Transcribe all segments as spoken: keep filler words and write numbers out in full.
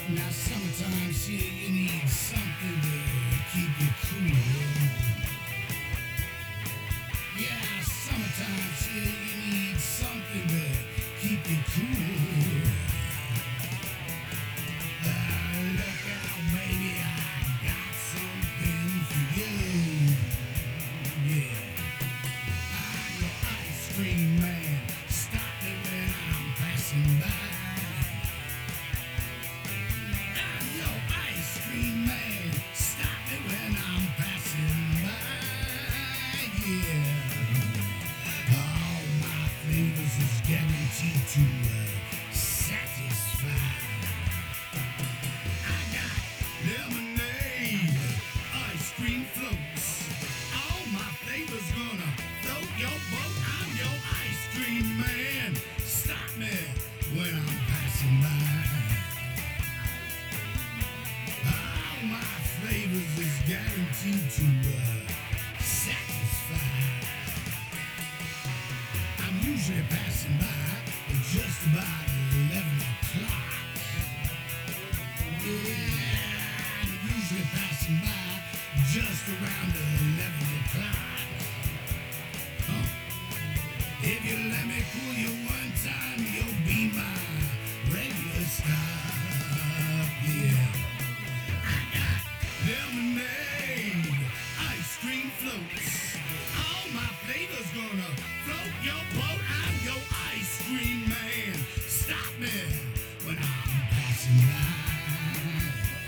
Now sometimes yeah, you need something to keep you cool. Yeah, sometimes yeah, you need something to keep you cool. Uh, look out, baby, I got something for you. Yeah, I'm your ice cream man. Stop me when I'm passing by. I'm your ice cream man. Stop me when I'm passing by. Yeah. All my flavors is guaranteed to uh, satisfy. I got lemonade, ice cream floats. All my flavors gonna float your boat. I'm your ice cream man. Stop me when I'm passing by. All my flavors is guaranteed to uh, satisfy. I'm usually passing by at just about eleven o'clock. Yeah, I'm usually passing by just around eleven o'clock. Huh. If you let me cool you one time, you'll be my regular stop. Yeah. I got lemonade, ice cream floats. All my flavors gonna float your boat. I'm your ice cream man. Stop me when I'm passing by.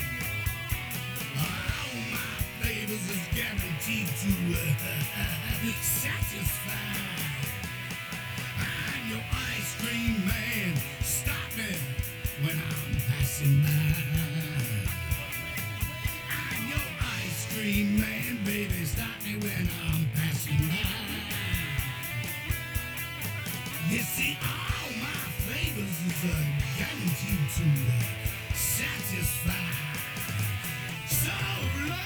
All my flavors is guaranteed to uh, satisfy. I'm your ice cream man. Stop me when I'm passing by. I'm your ice cream man, baby. Stop me when I'm passing by. You see, all my flavors is uh, guaranteed to uh, satisfy. So long.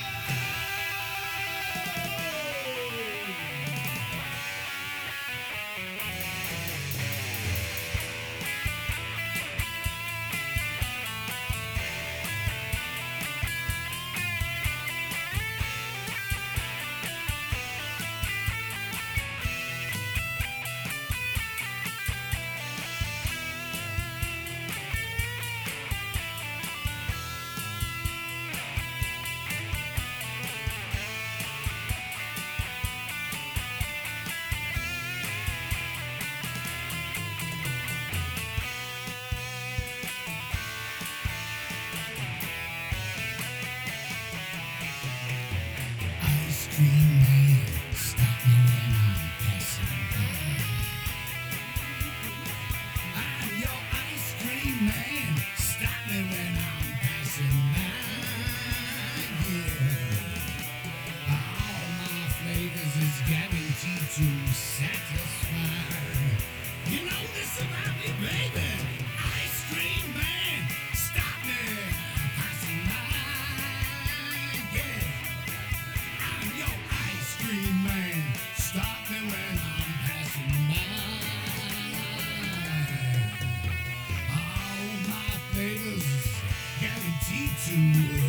Ice cream man, stop me when I'm passing by. I'm your ice cream man. Stop me when I'm passing by. Yeah. All my flavors is guaranteed to satisfy. You know this about me, baby. Ice cream man. Stop me passing by. Yeah. I'm your ice cream man. Stop me when I'm passing by. All my flavors guaranteed to